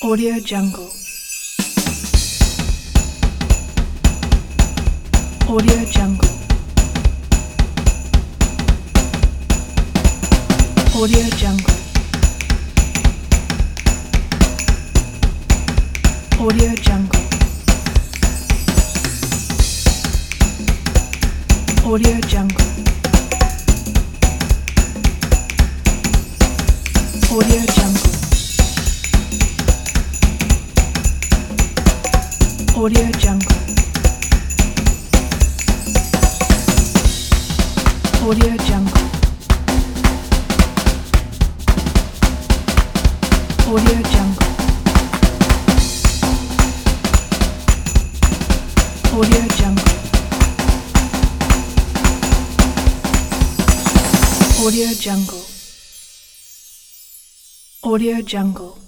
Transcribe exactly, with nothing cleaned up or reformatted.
Audio Jungle. Audio Jungle. Audio Jungle. Audio Jungle. Audio Jungle. Audio Jungle. Audio Jungle. Audio Jungle. Audio Jungle. Audio Jungle. Audio Jungle. Audio Jungle.